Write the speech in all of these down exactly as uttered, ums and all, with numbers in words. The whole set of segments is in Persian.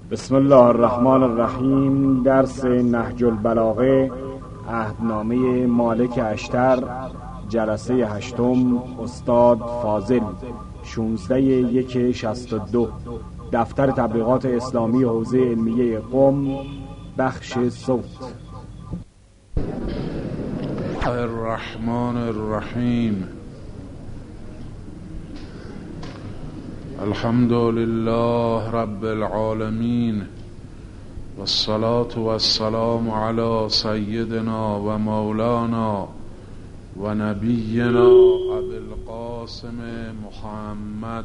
بسم الله الرحمن الرحیم. درس نهج البلاغه، عهدنامه مالک اشتر، جلسه هشتم، استاد فاضل، شانزده یک شصت و دو، دفتر تبلیغات اسلامی حوزه علمیه قم، بخش صوت. الرحمن الرحیم. الحمد لله رب العالمین، والصلاة والسلام علی سیدنا و مولانا و نبینا ابی القاسم محمد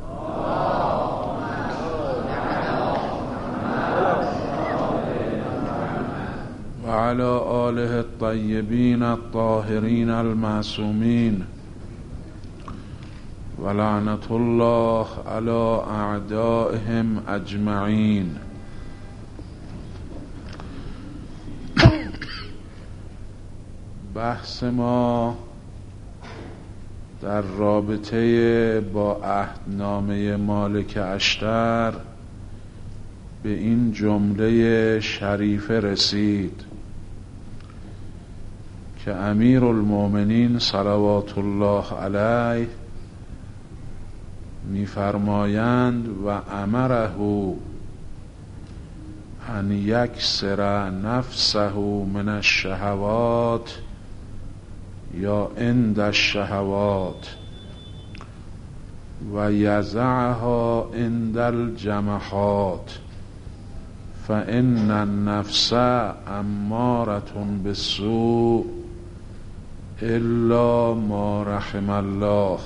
و علی آله الطیبین الطاهرین المعصومین، و لعنت الله علی اعدائهم اجمعین. بحث ما در رابطه با عهدنامه مالک اشتر به این جمله شریفه رسید که امیر المؤمنین صلوات الله علیه می‌فرمایند و امره ان یکسر نفسه من الشهوات یا عند الشهوات و یزعها عند الجمحات فان النفس امارة بالسوء الا ما رحم الله.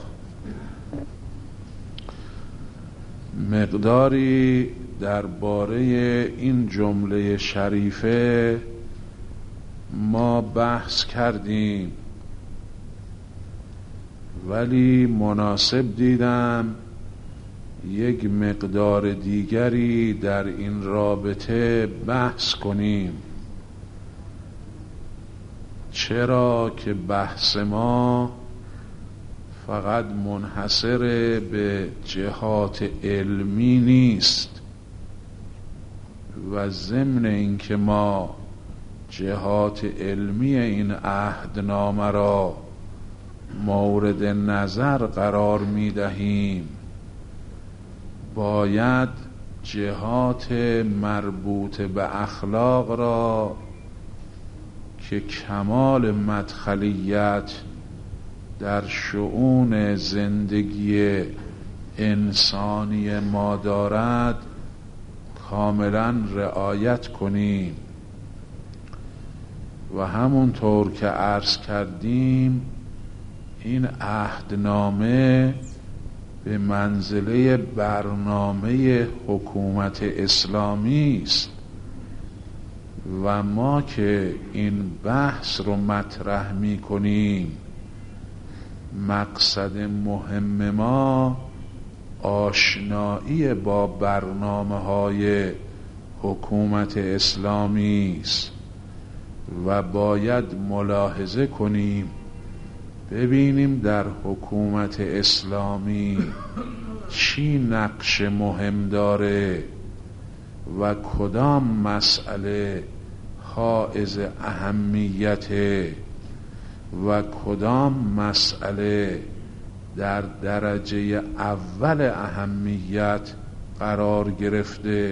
مقداری درباره این جمله شریفه ما بحث کردیم، ولی مناسب دیدم یک مقدار دیگری در این رابطه بحث کنیم، چرا که بحث ما فقط منحصر به جهات علمی نیست و ضمن اینکه ما جهات علمی این عهدنامه را مورد نظر قرار می دهیم، باید جهات مربوط به اخلاق را که کمال مدخلیت در شؤون زندگی انسانی ما دارد کاملا رعایت کنیم. و همونطور که عرض کردیم این عهدنامه به منزله برنامه حکومت اسلامی است و ما که این بحث رو مطرح می کنیم مقصد مهم ما آشنایی با برنامه های حکومت اسلامی است و باید ملاحظه کنیم، ببینیم در حکومت اسلامی چی نقش مهم داره و کدام مسئله حائز اهمیته و کدام مسئله در درجه اول اهمیت قرار گرفته.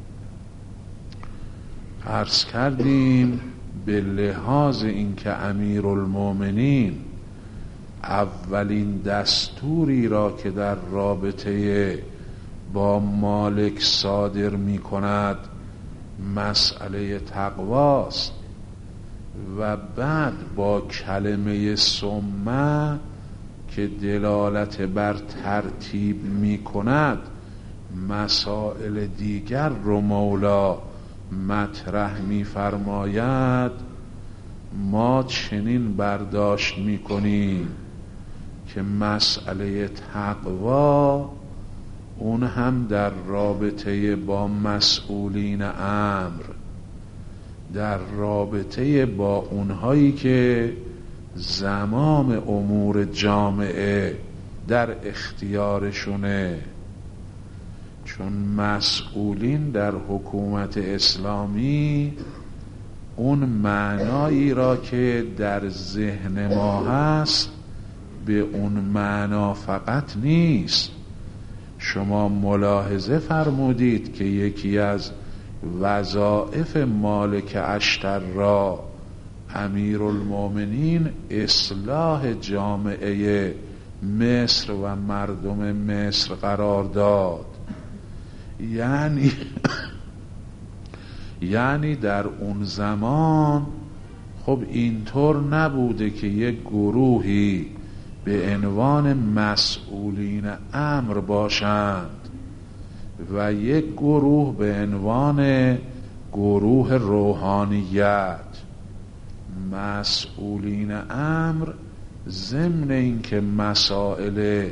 عرض کردیم به لحاظ اینکه امیرالمؤمنین اولین دستوری را که در رابطه با مالک صادر می کند مسئله تقواست و بعد با کلمه ثم که دلالت بر ترتیب می کند مسائل دیگر رو مولا مطرح می فرماید، ما چنین برداشت می کنیم که مسئله تقوا اون هم در رابطه با مسئولین امر، در رابطه با اونهایی که زمام امور جامعه در اختیارشونه، چون مسئولین در حکومت اسلامی اون معنایی را که در ذهن ما هست به اون معنا فقط نیست. شما ملاحظه فرمودید که یکی از وظایف مالک اشتر را امیرالمومنین اصلاح جامعه مصر و مردم مصر قرار داد. یعنی یعنی در اون زمان خب اینطور نبوده که یک گروهی به عنوان مسئولین امر باشند و یک گروه به عنوان گروه روحانیت. مسئولین امر ضمن اینکه مسائل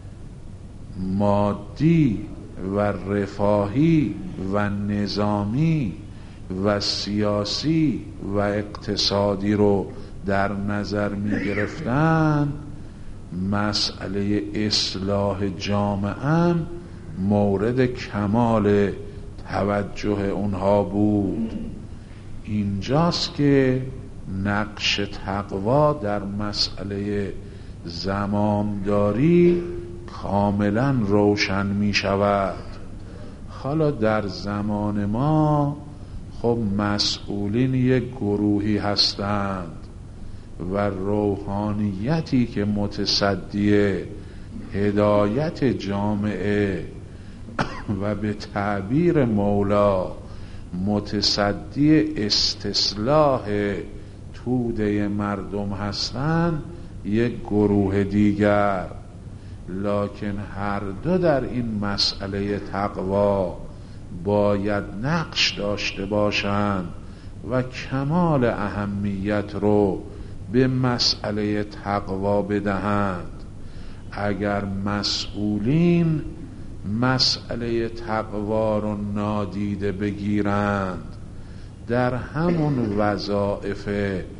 مادی و رفاهی و نظامی و سیاسی و اقتصادی رو در نظر می گرفتن، مسئله اصلاح جامعه مورد کمال توجه اونها بود. اینجاست که نقش تقوا در مسئله زمامداری کاملا روشن می شود. حالا در زمان ما خب مسئولین یک گروهی هستند و روحانیتی که متصدی هدایت جامعه و به تعبیر مولا متصدی استصلاح توده مردم هستند یک گروه دیگر. لکن هر دو در این مسئله تقوا باید نقش داشته باشند و کمال اهمیت رو به مسئله تقوا بدهند. اگر مسئولین مسئله تقوا رو نادیده بگیرند، در همون وظایف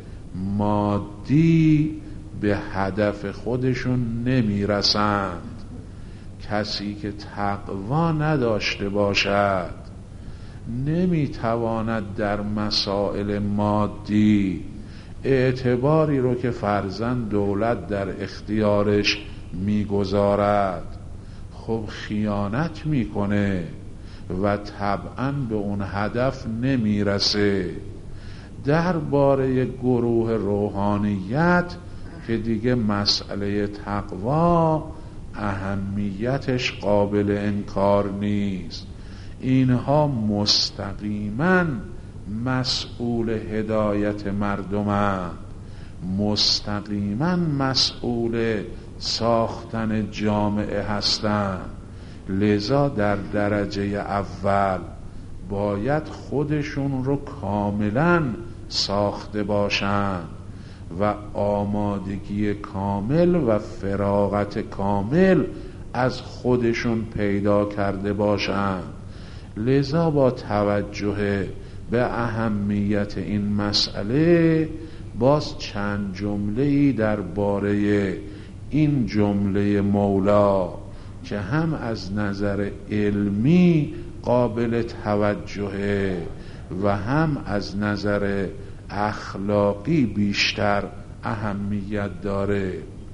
مادی به هدف خودشون نمیرسند. کسی که تقوا نداشته باشد نمیتواند در مسائل مادی اعتباری رو که فرضاً دولت در اختیارش میگذارد خب خیانت میکنه و طبعاً به اون هدف نمیرسه. درباره گروه روحانیت که دیگه مسئله تقوا اهمیتش قابل انکار نیست. اینها مستقیما مسئول هدایت مردمند، مستقیما مسئول ساختن جامعه هستند. لذا در درجه اول باید خودشون رو کاملا ساخته باشند و آمادگی کامل و فراغت کامل از خودشون پیدا کرده باشند. لذا با توجه به اهمیت این مسئله باز چند جمله‌ای درباره این جمله مولا که هم از نظر علمی قابل توجهه و هم از نظر اخلاقی بیشتر اهمیت داره.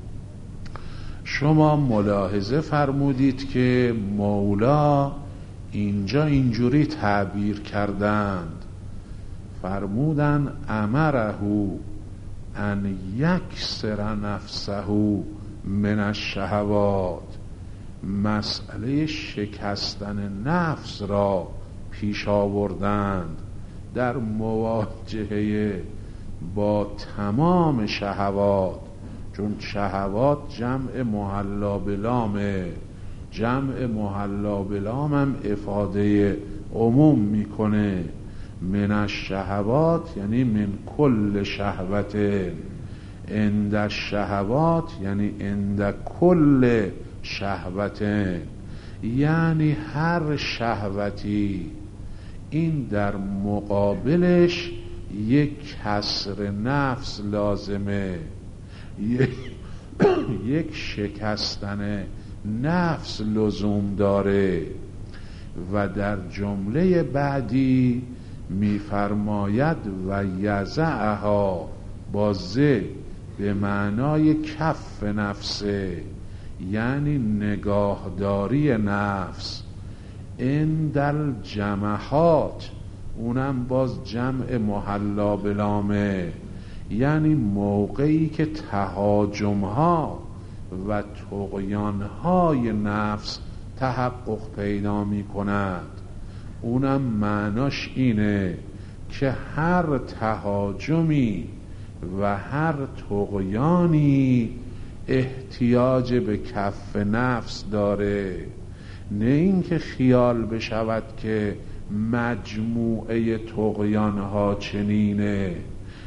شما ملاحظه فرمودید که مولا اینجا اینجوری تعبیر کردند، فرمودن امره ان یکسر نفسه من الشهوات، مسئله شکستن نفس را پیش آوردند در مواجهه با تمام شهوات. چون شهوات جمع محلا بلامه، جمع محلا بلام هم افاده عموم میکنه. من الشهوات یعنی من کل شهوت، عند الشهوات یعنی عند کل شهوت، یعنی هر شهوتی. این در مقابلش یک کسر نفس لازمه، یک, یک شکستن نفس لزوم داره. و در جمله بعدی میفرماید و یزعها با ز به معنای کف نفسه، یعنی نگاهداری نفس. اندل جمحات، اونم باز جمع محلا بلامه، یعنی موقعی که تهاجمها و طغیانهای نفس تحقق پیدا می کند. اونم معناش اینه که هر تهاجمی و هر طغیانی احتیاج به کف نفس داره، نه اینکه خیال بشود که مجموعه طغیانها چنینه،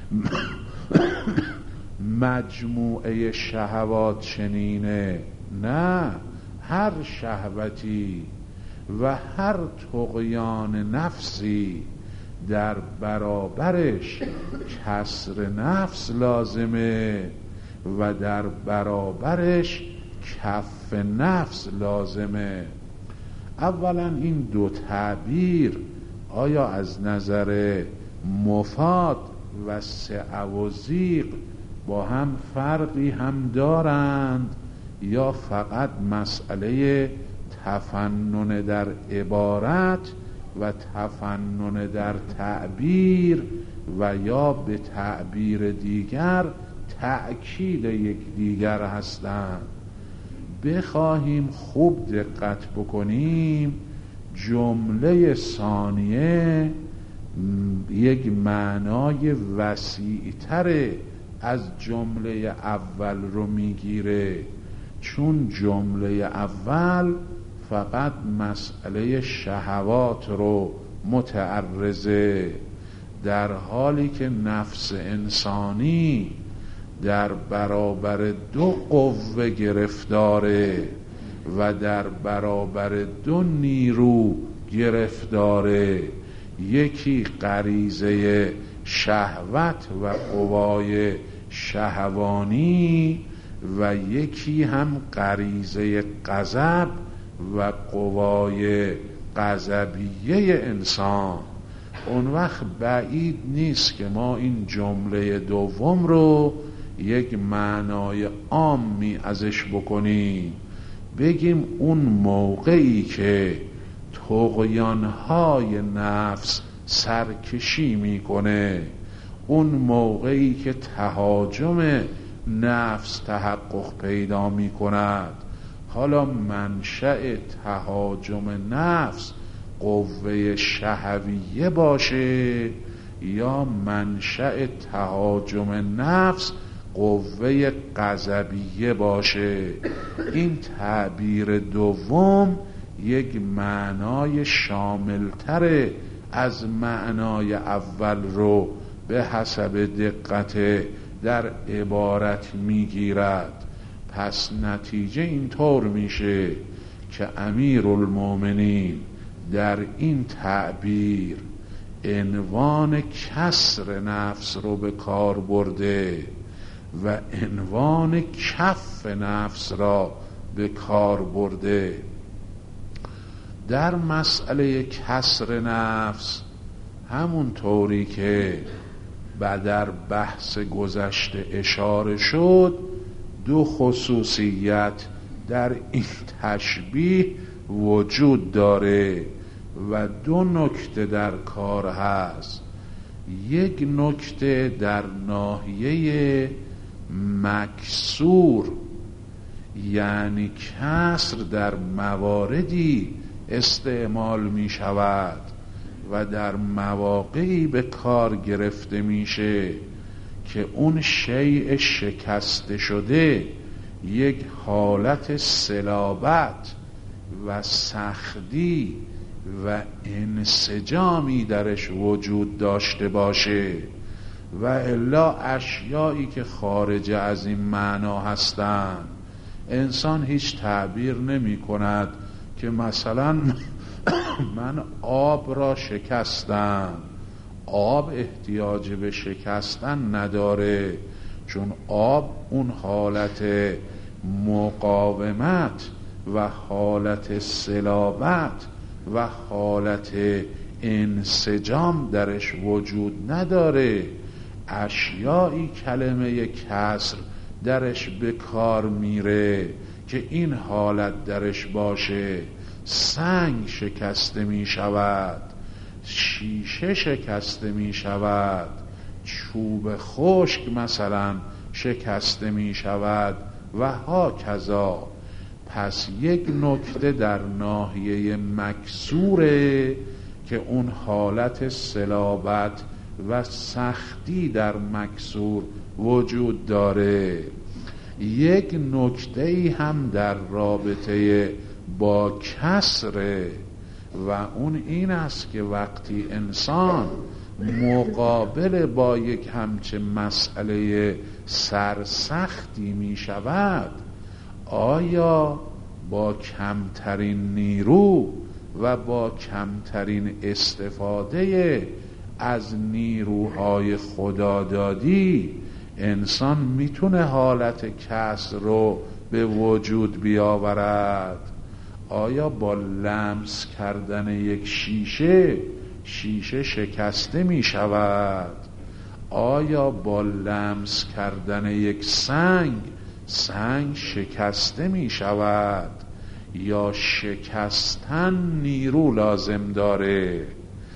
مجموعه شهوات چنینه. نه، هر شهوتی و هر طغیان نفسی در برابرش کسر نفس لازمه و در برابرش کف نفس لازمه. اولا این دو تعبیر آیا از نظر مفاد و سعه و ضیق با هم فرقی هم دارند یا فقط مسئله تفنن در عبارت و تفنن در تعبیر و یا به تعبیر دیگر تأکید یک دیگر هستند؟ بخواهیم خوب دقت بکنیم، جمله ثانیه یک معنای وسیع‌تر از جمله اول رو میگیره، چون جمله اول فقط مسئله شهوات رو متعرضه، در حالی که نفس انسانی در برابر دو قوه گرفتاره و در برابر دو نیرو گرفتاره، یکی غریزه شهوت و قوای شهوانی و یکی هم غریزه غضب و قوای غضبیه انسان. اون وقت بعید نیست که ما این جمله دوم رو یک معنای عامی ازش بکنیم، بگیم اون موقعی که طغیانهای نفس سرکشی میکنه، اون موقعی که تهاجم نفس تحقق پیدا میکند، حالا منشأ تهاجم نفس قوه شهویه باشه یا منشأ تهاجم نفس قوه غضبیه باشه، این تعبیر دوم یک معنای شاملتر از معنای اول رو به حسب دقت در عبارت میگیرد. پس نتیجه اینطور میشه که امیرالمومنین در این تعبیر عنوان کسر نفس رو به کار برده و عنوان کف نفس را به کار برده. در مسئله کسر نفس همون طوری که در بحث گذشته اشاره شد، دو خصوصیت در این تشبیه وجود داره و دو نکته در کار هست. یک نکته در ناحیه مکسور، یعنی کسر در مواردی استعمال می شود و در مواقعی به کار گرفته میشه که اون شیء شکسته شده یک حالت صلابت و سختی و انسجامی درش وجود داشته باشه، و الا اشیایی که خارج از این معنا هستند انسان هیچ تعبیر نمی کند که مثلا من آب را شکستم. آب احتیاج به شکستن نداره، چون آب اون حالت مقاومت و حالت صلابت و حالت انسجام درش وجود نداره. اشیایی کلمه کسر درش به کار میره که این حالت درش باشه. سنگ شکسته می شود، شیشه شکسته می شود، چوب خشک مثلا شکسته می شود و ها کذا. پس یک نکته در ناحیه مکسوره که اون حالت صلابت و سختی در مکسور وجود داره. یک نکته ای هم در رابطه با کسره و اون این است که وقتی انسان مقابل با یک همچه مسئله سرسختی می شود، آیا با کمترین نیرو و با کمترین استفاده از نیروهای خدادادی انسان میتونه حالت کسر رو به وجود بیاورد؟ آیا با لمس کردن یک شیشه شیشه شکسته می شود؟ آیا با لمس کردن یک سنگ سنگ شکسته می شود؟ یا شکستن نیرو لازم داره؟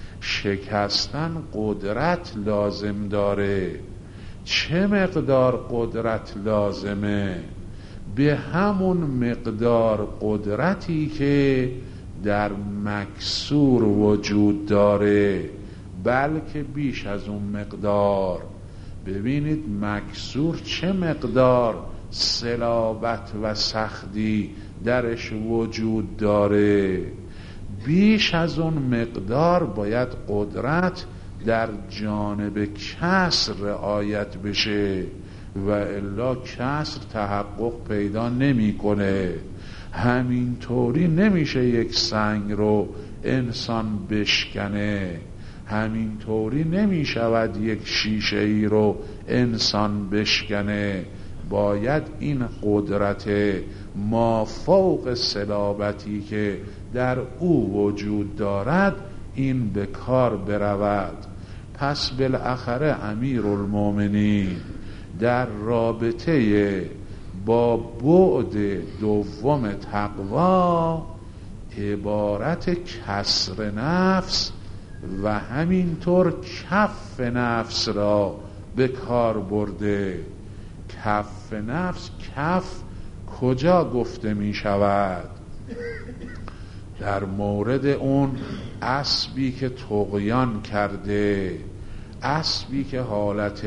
شکستن قدرت لازم داره. چه مقدار قدرت لازمه؟ به همون مقدار قدرتی که در مکسور وجود داره، بلکه بیش از اون مقدار. ببینید مکسور چه مقدار صلابت و سختی درش وجود داره. بیش از اون مقدار باید قدرت در جانب کسر رعایت بشه و الا کسر تحقق پیدا نمیکنه. همینطوری نمیشه یک سنگ رو انسان بشکنه، همینطوری نمیشود یک شیشه ای رو انسان بشکنه. باید این قدرت مافوق صلابتی که در او وجود دارد این به کار برود. پس بالاخره امیرالمومنین در رابطه با بعد دوم تقوا عبارت کسر نفس و همینطور کف نفس را به کار برده. کف نفس، کف کجا گفته می شود؟ در مورد اون اسبی که طغیان کرده، اسبی که حالت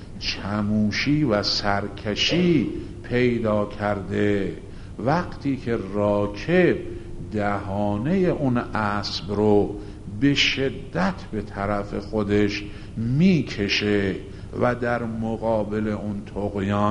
چموشی و سرکشی پیدا کرده، وقتی که راکب دهانه اون اسب رو به شدت به طرف خودش میکشه و در مقابل اون طغیان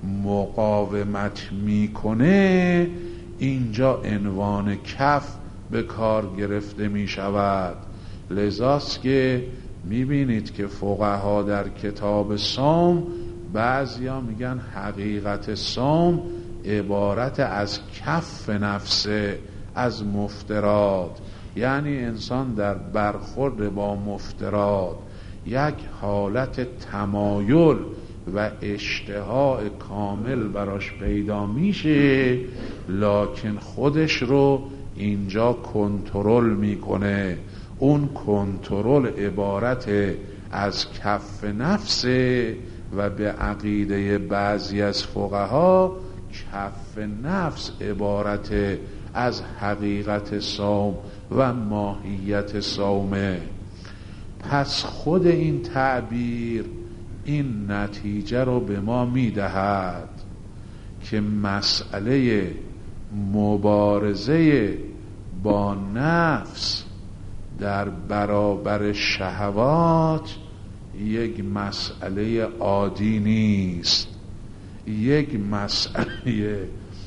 مقاومت میکنه، اینجا عنوان کف به کار گرفته می شود. لذاست که میبینید که فقها در کتاب صوم بعضیا میگن حقیقت صوم عبارت از کف نفسه از مفترات، یعنی انسان در برخورد با مفترات یک حالت تمایل و اشتها کامل براش پیدا میشه، لکن خودش رو اینجا کنترل میکنه. اون کنترل عبارت از کف نفسه و به عقیده بعضی از فقها کف نفس عبارت از حقیقت صوم و ماهیت صومه. پس خود این تعبیر این نتیجه رو به ما میدهد که مسئله مبارزه با نفس در برابر شهوات یک مسئله عادی نیست، یک مسئله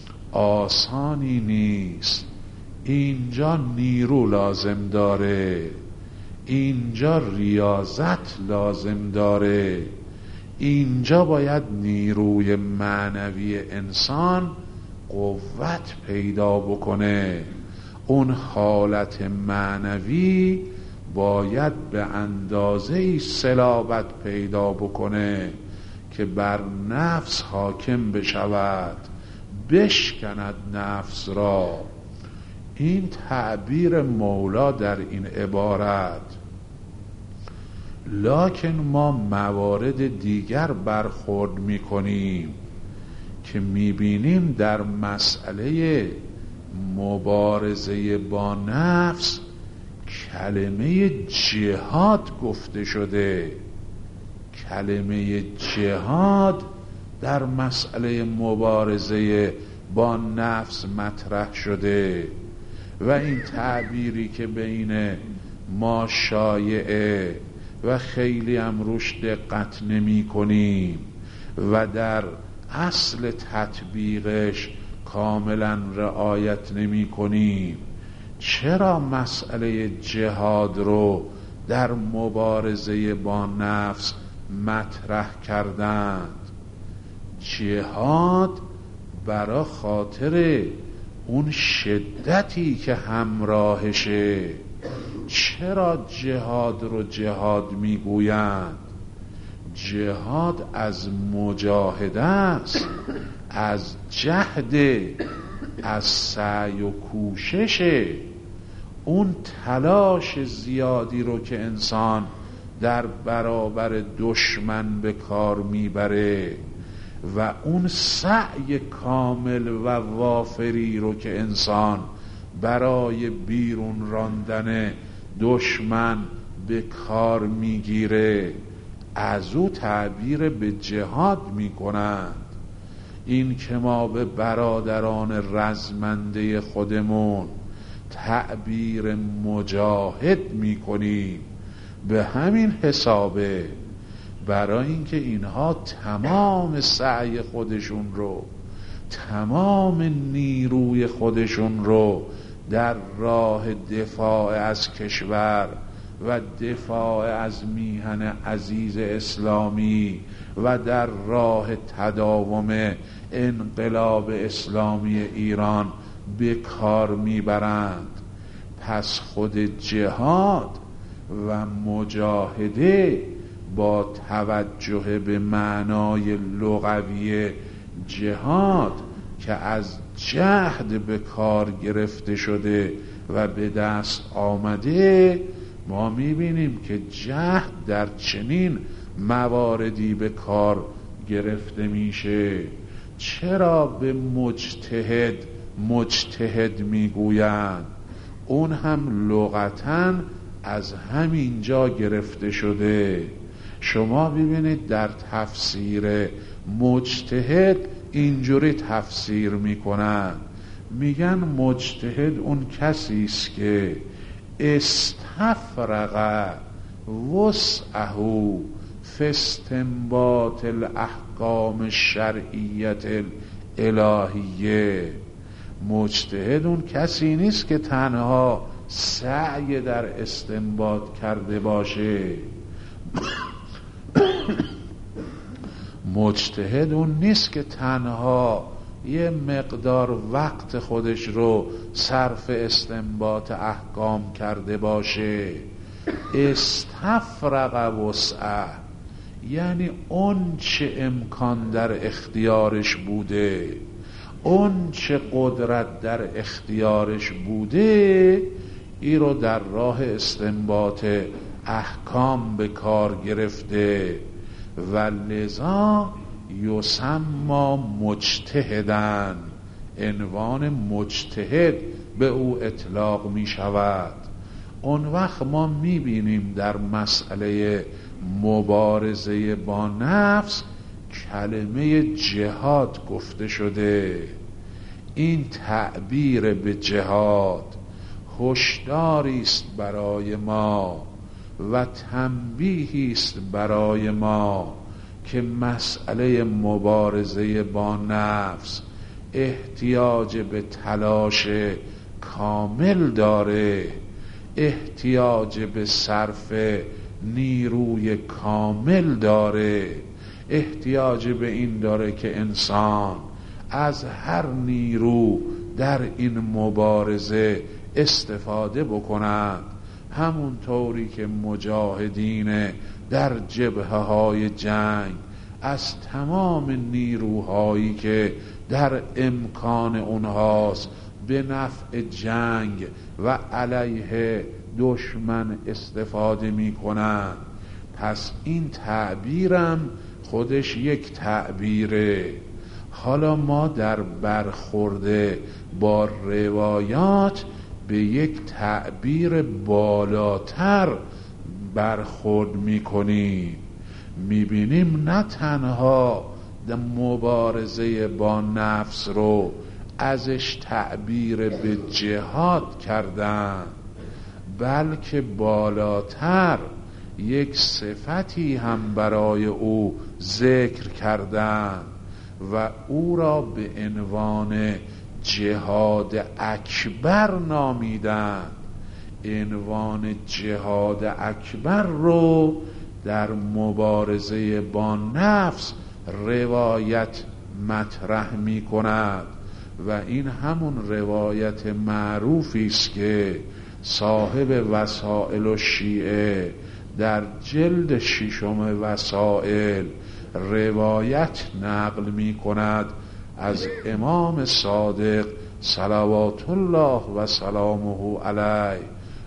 آسانی نیست. اینجا نیرو لازم داره، اینجا ریاضت لازم داره، اینجا باید نیروی معنوی انسان قوت پیدا بکنه. اون حالت معنوی باید به اندازه‌ای صلابت پیدا بکنه که بر نفس حاکم بشود، بشکند نفس را. این تعبیر مولا در این عبارت. لکن ما موارد دیگر برخورد میکنیم که میبینیم در مسئله مبارزه با نفس کلمه جهاد گفته شده. کلمه جهاد در مسئله مبارزه با نفس مطرح شده و این تعبیری که بین ما شایعه و خیلی هم روش دقت نمی کنیم و در اصل تطبیقش کاملا رعایت نمی کنیم. چرا مسئله جهاد رو در مبارزه با نفس مطرح کردند؟ جهاد برای خاطر اون شدتی که همراهشه. چرا جهاد رو جهاد میگویند؟ جهاد از مجاهده است، از جهد، از سعی و کوشش. اون تلاش زیادی رو که انسان در برابر دشمن به کار میبره و اون سعی کامل و وافری رو که انسان برای بیرون راندن دشمن به کار میگیره، از او تعبیر به جهاد میکنند. این که ما به برادران رزمنده خودمون تعبیر مجاهد میکنیم به همین حسابه، برای اینکه اینها تمام سعی خودشون رو، تمام نیروی خودشون رو در راه دفاع از کشور و دفاع از میهن عزیز اسلامی و در راه تداوم انقلاب اسلامی ایران به کار میبرند. پس خود جهاد و مجاهده با توجه به معنای لغوی جهاد که از جهد به کار گرفته شده و به دست آمده، ما میبینیم که جهد در چنین مواردی به کار گرفته میشه. چرا به مجتهد مجتهد میگویند؟ اون هم لغتاً از همین جا گرفته شده. شما ببینید در تفسیر مجتهد اینجوری تفسیر میکنن، میگن مجتهد اون کسی است که استفرغ وسعه فی استنباط الاحکام الشرعیه الالهیه. مجتهد اون کسی نیست که تنها سعی در استنباط کرده باشه. مجتهد اون نیست که تنها یه مقدار وقت خودش رو صرف استنباط احکام کرده باشه. استفرغ وسعه یعنی اون چه امکان در اختیارش بوده، اون چه قدرت در اختیارش بوده، ای رو در راه استنباط احکام به کار گرفته و لذا یسمى مجتهدن، عنوان مجتهد به او اطلاق می شود. اون وقت ما می بینیم در مسئله مبارزه با نفس کلمه جهاد گفته شده. این تعبیر به جهاد هشداری است برای ما و تنبیهی است برای ما که مسئله مبارزه با نفس احتیاج به تلاش کامل داره، احتیاج به صرف نیروی کامل داره، احتیاج به این داره که انسان از هر نیرو در این مبارزه استفاده بکنند، همون طوری که مجاهدین در جبهه های جنگ از تمام نیروهایی که در امکان اونهاست به نفع جنگ و علیه دشمن استفاده می کنند. پس این تعبیرم خودش یک تعبیره. حالا ما در برخورد با روایات به یک تعبیر بالاتر برخورد میکنیم. میبینیم نه تنها مبارزه با نفس رو ازش تعبیر به جهاد کردن، بلکه بالاتر یک صفتی هم برای او ذکر کردن و او را به عنوان جهاد اکبر نامیدن. عنوان جهاد اکبر رو در مبارزه با نفس روایت مطرح می کند و این همون روایت معروفی است که صاحب وسائل الشیعه در جلد ششم وسائل روایت نقل می کند از امام صادق صلوات الله و سلامه علیه.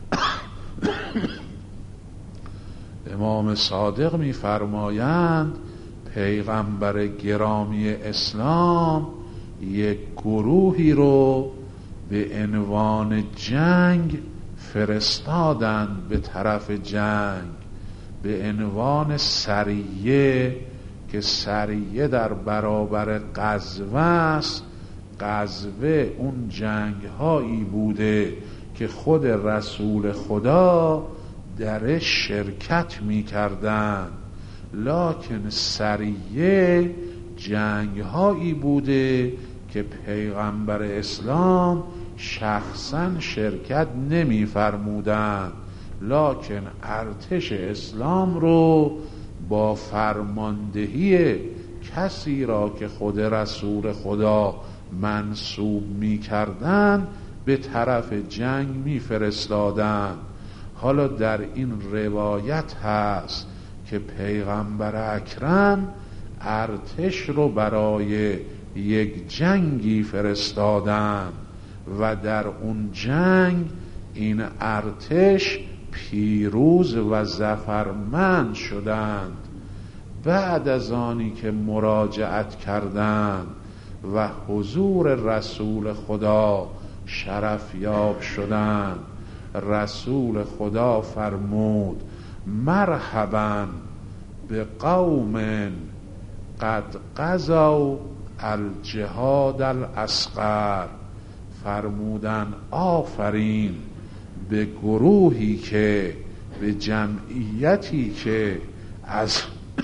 امام صادق می فرمایند پیغمبر گرامی اسلام یک گروهی رو به عنوان جنگ فرستادند به طرف جنگ، به عنوان سریه که سریه در برابر غزوه است. غزوه اون جنگ هایی بوده که خود رسول خدا درش شرکت می کردن، لکن سریه جنگ هایی بوده که پیغمبر اسلام شخصا شرکت نمی فرمودن، لکن ارتش اسلام رو با فرماندهی کسی را که خود رسول خدا منصوب می کردن به طرف جنگ می فرستادن. حالا در این روایت هست که پیغمبر اکرم ارتش رو برای یک جنگی فرستادن و در اون جنگ این ارتش پیروز و ظفرمند شدند. بعد از آنی که مراجعت کردند و حضور رسول خدا شرفیاب شدند، رسول خدا فرمود مرحبا به قوم قد قضوا الجهاد الاصغر. فرمودن آفرین به گروهی که به جمعیتی که از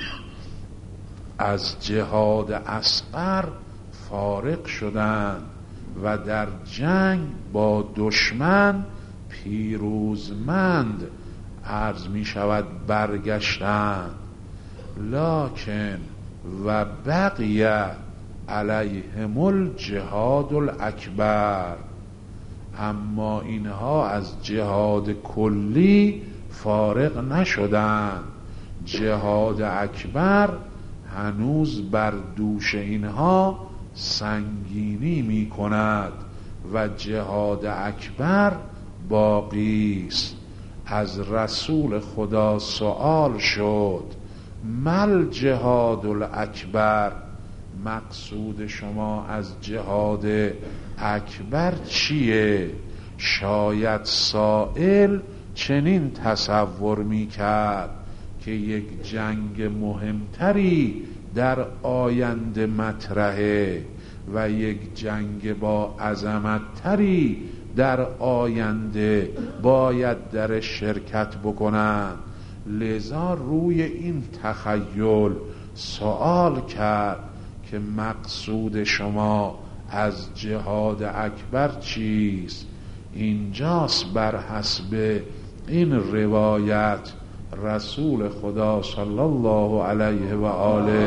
از جهاد اصغر فارغ شدند و در جنگ با دشمن پیروزمند عرض می شود برگشتند، لکن و بقیه علیهم الجهاد الاکبر. اما اینها از جهاد کلی فارغ نشدند، جهاد اکبر هنوز بر دوش اینها سنگینی می کند و جهاد اکبر باقی است. از رسول خدا سوال شد مل جهاد الاکبر، مقصود شما از جهاد اکبر چیه؟ شاید سائل چنین تصور می کرد که یک جنگ مهمتری در آینده مطرحه و یک جنگ با عظمتتری در آینده باید در شرکت بکنند. لذا روی این تخیل سوال کرد که مقصود شما از جهاد اکبر چیست؟ اینجاست بر حسب این روایت رسول خدا صلی الله علیه و آله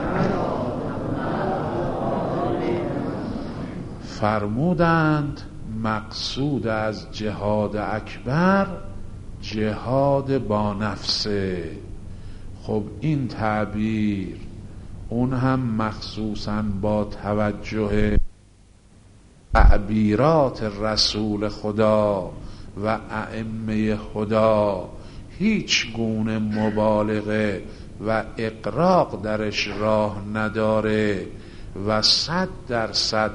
فرمودند مقصود از جهاد اکبر جهاد با نفسه. خب این تعبیر اون هم مخصوصاً با توجه تعبیرات رسول خدا و ائمه خدا هیچ گونه مبالغه و اغراق درش راه نداره و صد درصد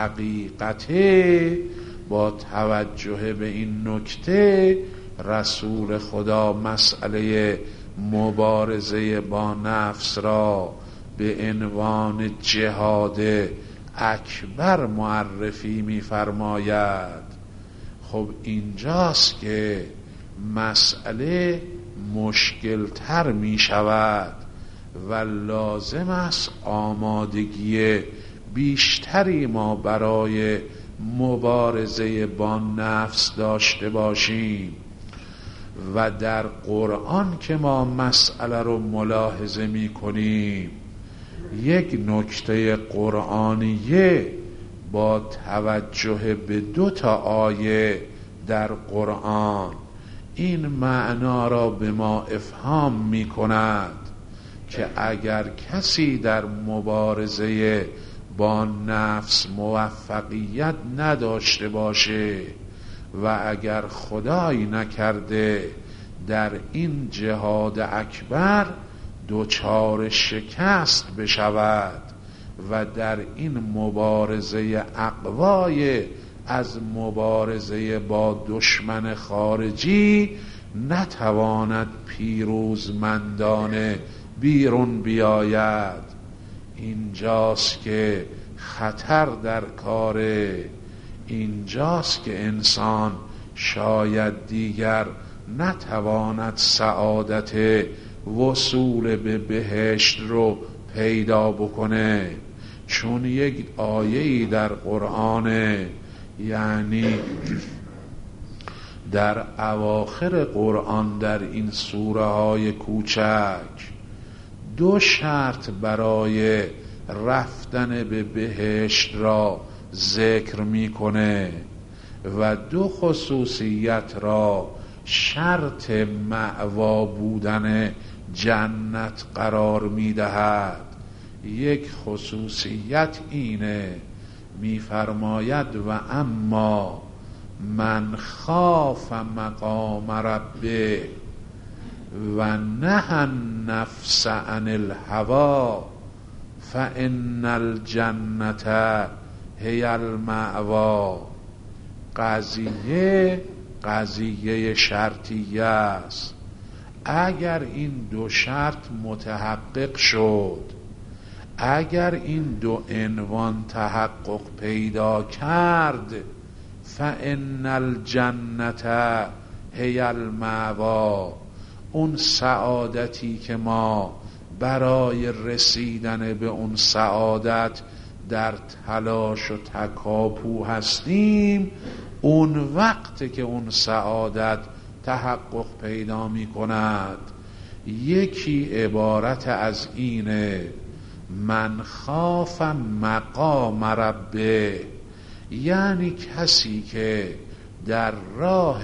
حقیقته. با توجه به این نکته رسول خدا مسئله مبارزه با نفس را به عنوان جهاد اکبر معرفی می‌فرماید. خب اینجاست که مسئله مشکل تر می شود و لازم است آمادگی بیشتری ما برای مبارزه با نفس داشته باشیم و در قرآن که ما مسئله رو ملاحظه می کنیم یک نکته قرآنیه با توجه به دو تا آیه در قرآن این معنا را به ما افهام می کند که اگر کسی در مبارزه با نفس موفقیت نداشته باشه و اگر خدایی نکرده در این جهاد اکبر دوچار شکست بشود و در این مبارزه اقوای از مبارزه با دشمن خارجی نتواند پیروزمندانه بیرون بیاید، اینجاست که خطر در کاره، اینجاست که انسان شاید دیگر نتواند سعادت وصول به بهشت رو پیدا بکنه. چون یک آیه‌ای در قرآن، یعنی در اواخر قرآن در این سوره های کوچک دو شرط برای رفتن به بهشت را ذکر میکنه و دو خصوصیت را شرط مأوا بودن جنت قرار میدهد. یک خصوصیت اینه، میفرماید و اما من خاف مقام ربه و نهى النفس عن الهوى فان الجنة هی المأوی. قضیه قضیه شرطیه است. اگر این دو شرط متحقق شد، اگر این دو عنوان تحقق پیدا کرد، فان الجنة هی المأوی، اون سعادتی که ما برای رسیدن به اون سعادت در تلاش و تکاپو هستیم، اون وقت که اون سعادت تحقق پیدا می کند. یکی عبارت از اینه، من خاف مقام ربه، یعنی کسی که در راه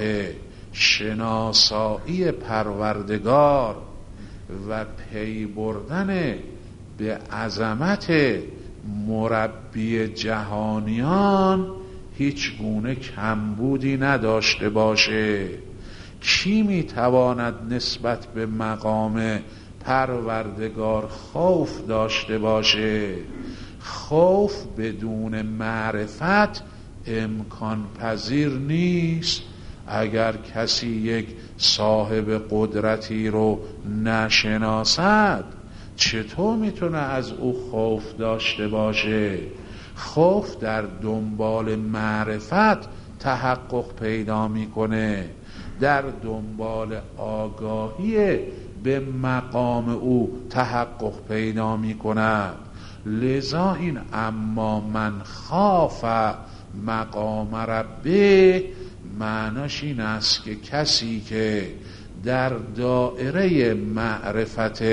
شناسایی پروردگار و پی بردن به عظمت مربی جهانیان هیچ گونه کمبودی نداشته باشه. کی میتواند نسبت به مقام پروردگار خوف داشته باشه؟ خوف بدون معرفت امکان پذیر نیست. اگر کسی یک صاحب قدرتی رو نشناسد چطور میتونه از او خوف داشته باشه؟ خوف در دنبال معرفت تحقق پیدا میکنه، در دنبال آگاهی به مقام او تحقق پیدا میکند. لذا این اما من خاف مقام ربه معناش این است که کسی که در دایره معرفت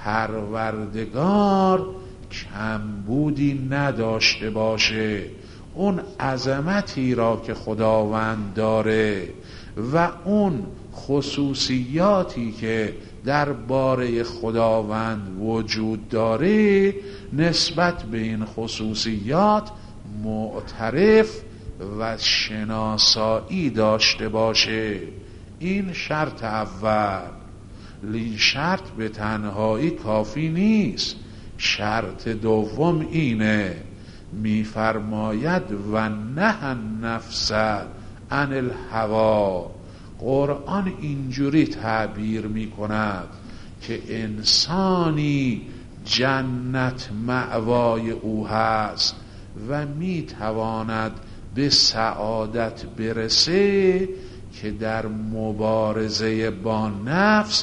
پروردگار کمبودی نداشته باشه، اون عظمتی را که خداوند داره و اون خصوصیاتی که در باره خداوند وجود داره، نسبت به این خصوصیات معترف و شناسایی داشته باشه. این شرط اول. این شرط به تنهایی کافی نیست. شرط دوم اینه، میفرماید و نه نفس عن الهوا. قرآن اینجوری تعبیر میکند که انسانی جنت مأوای او هست و میتواند به سعادت برسه که در مبارزه با نفس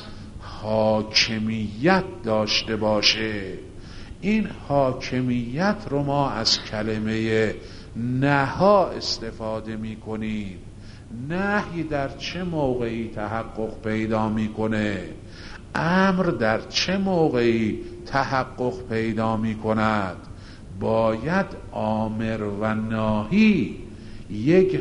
حاکمیت داشته باشه. این حاکمیت رو ما از کلمه نها استفاده میکنیم. نهی در چه موقعی تحقق پیدا میکنه؟ امر در چه موقعی تحقق پیدا میکند؟ باید آمر و ناهی یک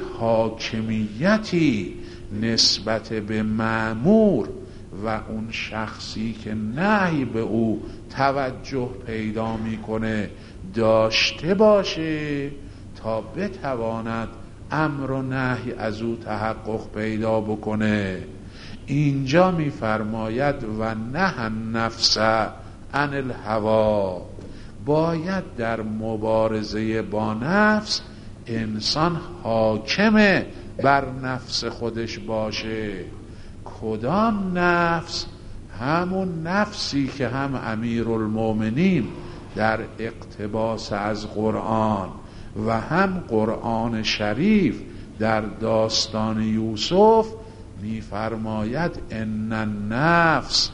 حاکمیتی نسبت به مأمور و اون شخصی که نهی به او توجه پیدا میکنه داشته باشه تا بتواند امر و نهی از او تحقق پیدا بکنه. اینجا میفرماید و نه نفس عن الهوا. باید در مبارزه با نفس انسان حاکم بر نفس خودش باشه. کدام نفس؟ همون نفسی که هم امیرالمومنین در اقتباس از قرآن و هم قرآن شریف در داستان یوسف میفرماید ان النفس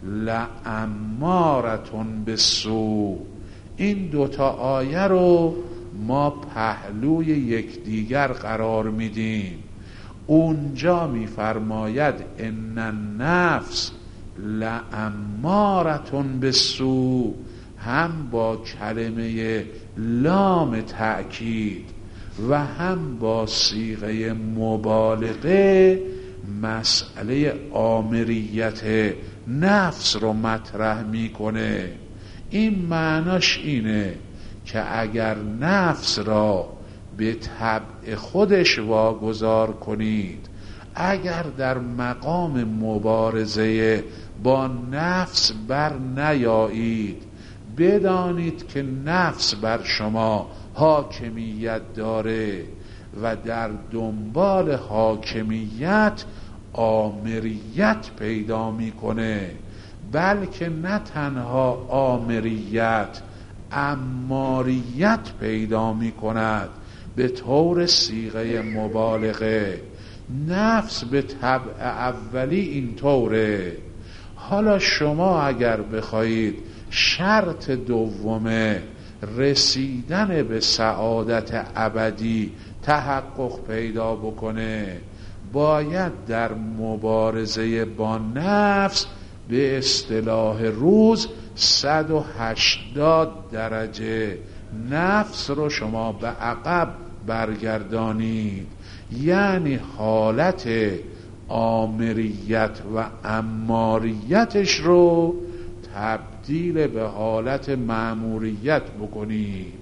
لامارة بالسوء. این دوتا آیه رو ما پهلوی یکدیگر قرار میدیم. اونجا میفرماید ان النفس لامارة بالسوء، هم با کلمه لام تأکید و هم با صیغه مبالغه مسئله آمریت نفس رو مطرح میکنه. این معناش اینه که اگر نفس را به طبع خودش واگذار کنید، اگر در مقام مبارزه با نفس بر نیایید، بدانید که نفس بر شما حاکمیت داره و در دنبال حاکمیت آمریت پیدا میکنه. بلکه نه تنها آمریت، اماریت پیدا میکند به طور صیغه مبالغه. نفس به طبع اولی این طوره. حالا شما اگر بخواهید شرط دومه رسیدن به سعادت ابدی تحقق پیدا بکنه، باید در مبارزه با نفس به اصطلاح روز صد و هشتاد درجه نفس رو شما به عقب برگردانید. یعنی حالت آمریت و اماریتش رو تبدیل به حالت مأموریت بکنید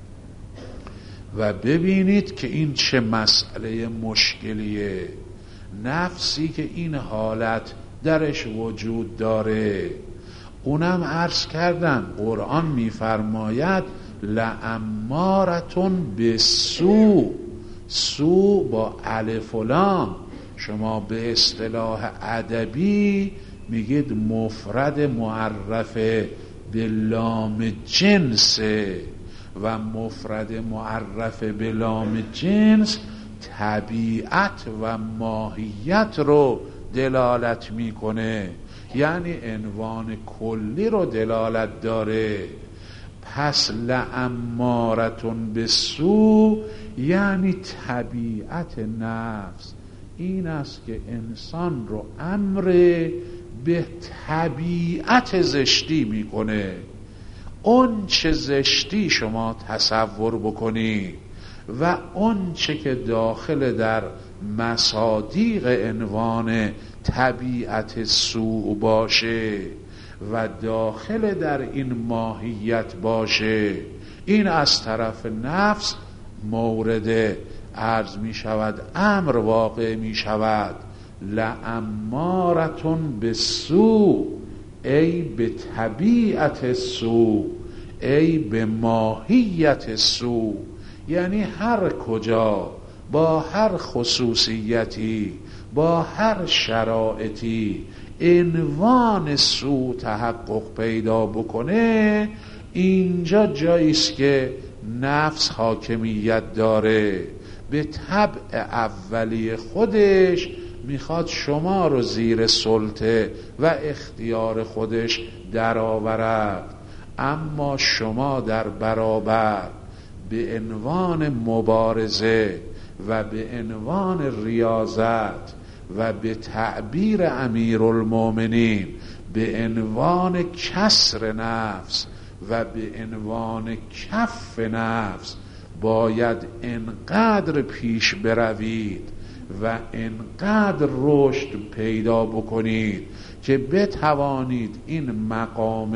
و ببینید که این چه مسئله مشکلیه. نفسی که این حالت درش وجود داره، اونم عرض کردم قرآن میفرماید لامارة بالسوء. سو با الف و لام. شما به اصطلاح ادبی میگید مفرد معرف به لام جنس و مفرد معرف به لام جنس طبیعت و ماهیت رو دلالت میکنه، یعنی عنوان کلی رو دلالت داره. پس لامارة بالسوء یعنی طبیعت نفس این است که انسان رو امر به طبیعت زشتی میکنه. اون چه زشتی شما تصور بکنی و اون چه که داخل در مصادیق عنوان طبیعت سوء باشه و داخل در این ماهیت باشه، این از طرف نفس مورد عرض می شود امر واقع می شود. لامارتون بالسوء، ای به طبیعت سوء، ای به ماهیت سوء. یعنی هر کجا با هر خصوصیتی، با هر شرایطی عنوان سوء تحقق پیدا بکنه، اینجا جاییست که نفس حاکمیت داره. به طبع اولی خودش میخواد شما رو زیر سلطه و اختیار خودش درآورد، اما شما در برابر به عنوان مبارزه و به عنوان ریاضت و به تعبیر امیرالمومنین به عنوان کسر نفس و به عنوان کف نفس باید انقدر پیش بروید و انقدر رشد پیدا بکنید که بتوانید این مقام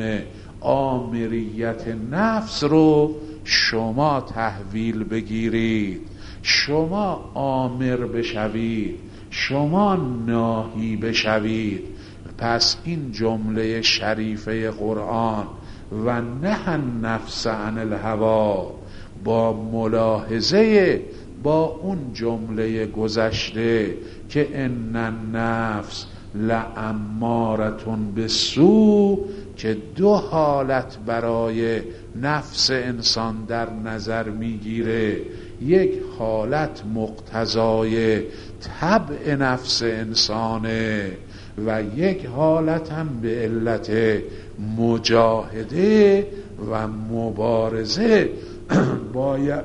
آمریت نفس رو شما تحویل بگیرید، شما آمر بشوید، شما ناهی بشوید. پس این جمله شریفه قرآن و نه النفس عن الهوا با ملاحظه با اون جمله گذشته که ان النفس لامارتون بالسوء، که دو حالت برای نفس انسان در نظر میگیره. یک حالت مقتضای طبع نفس انسانه و یک حالت هم به علت مجاهده و مبارزه باید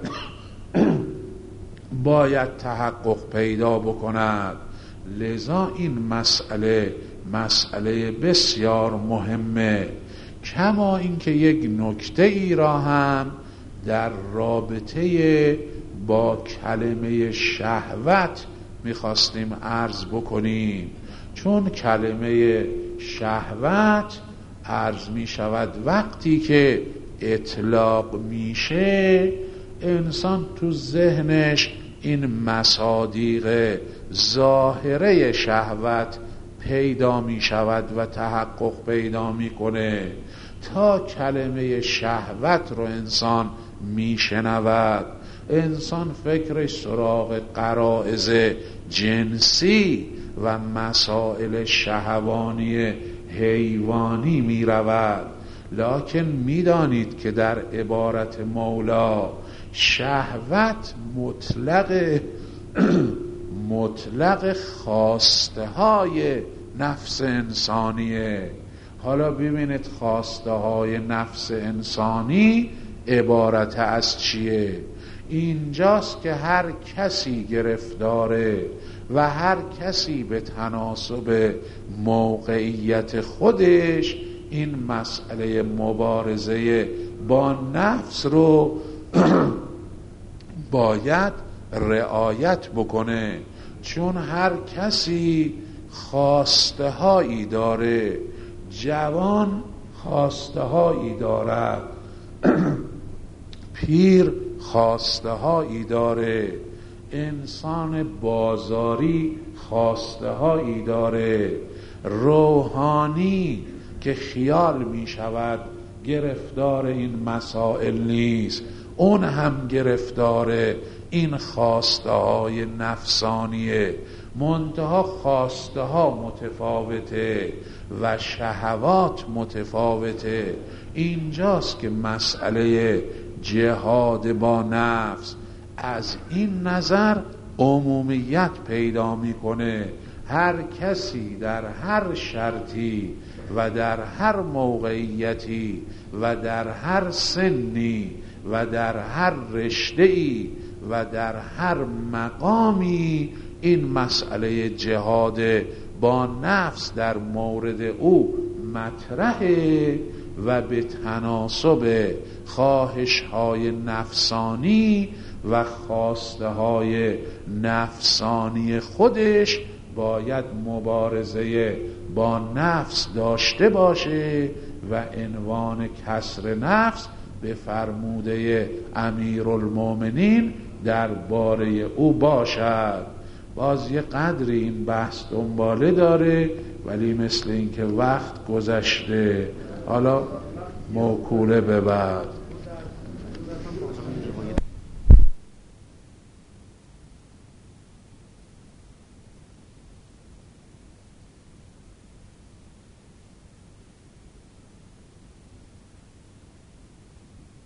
باید تحقق پیدا بکند. لذا این مسئله مسئله بسیار مهمه. کما اینکه یک نکته ای را هم در رابطه با کلمه شهوت میخواستیم عرض بکنیم، چون کلمه شهوت عرض میشود وقتی که اطلاق میشه انسان تو ذهنش این مصادیق ظاهره شهوت پیدا می شود و تحقق پیدا می کنه. تا کلمه شهوت رو انسان می شنود، انسان فکرش سراغ غرایز جنسی و مسائل شهوانی حیوانی می رود. لکن می دانید که در عبارت مولا شهوت مطلق مطلق خواسته های نفس انسانیه. حالا ببینید خواسته های نفس انسانی عبارت از چیه؟ اینجاست که هر کسی گرفتاره و هر کسی به تناسب موقعیت خودش این مسئله مبارزه با نفس رو باید رعایت بکنه، چون هر کسی خواسته هایی داره. جوان خواسته هایی دارد، پیر خواسته هایی داره، انسان بازاری خواسته هایی داره، روحانی که خیال می شود گرفتار این مسائل نیست، اون هم گرفتار این خواسته های نفسانیه. منتها خواسته ها متفاوته و شهوات متفاوته. اینجاست که مسئله جهاد با نفس از این نظر عمومیت پیدا میکنه. هر کسی در هر شرطی و در هر موقعیتی و در هر سنی و در هر رشته‌ای و در هر مقامی این مسئله جهاد با نفس در مورد او مطرحه و به تناسب خواهش های نفسانی و خواسته های نفسانی خودش باید مبارزه با نفس داشته باشه و عنوان کسر نفس به فرموده امیرالمومنین درباره او باشد. باز یه قدری این بحث دنباله داره، ولی مثل این که وقت گذشته، حالا موکوله به بعد.